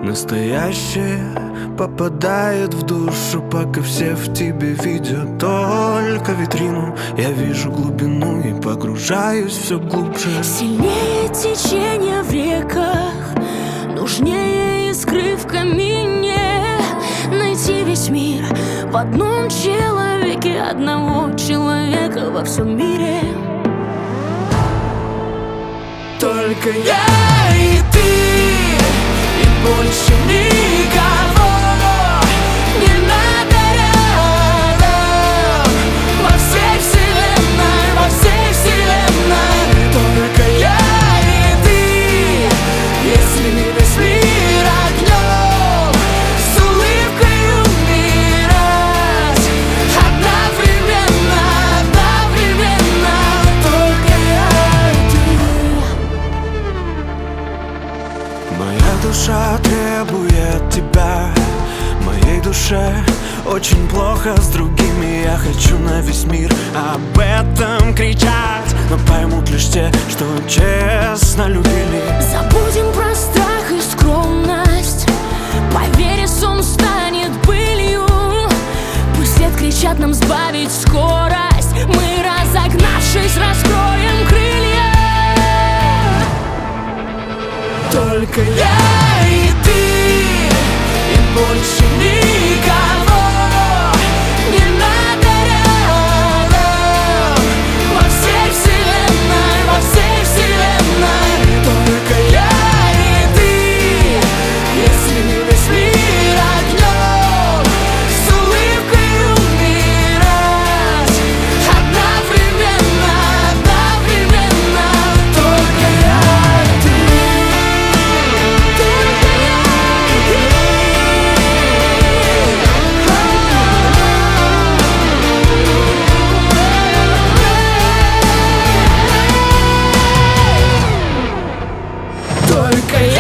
Настоящее попадает в душу, пока все в тебе видят только витрину. Я вижу глубину и погружаюсь все глубже. Сильнее течение в реках, нужнее искры в камине. Найти весь мир в одном человеке, одного человека во всем мире. Только я и ты, и больше никого не надо рядом. Во всей вселенной, во всей вселенной. Только я и ты, если весь мир огнем, с улыбкой умирать одновременно, одновременно. Только я и ты. Моя душа требует тебя, моей душе очень плохо с другими. Я хочу на весь мир об этом кричать, но поймут лишь те, что честно любили. Забудем про страх и скромность, поверь, сон станет былью. Пусть лет кричат нам сбавить скорость, мы, разогнавшись, раскроем крылья. Только я и ты, и больше никого не надо рядом. Во всей вселенной, во всей вселенной. Только я и ты, если весь мир огнем, с улыбкой умирать одновременно, одновременно. Только я и ты. Только я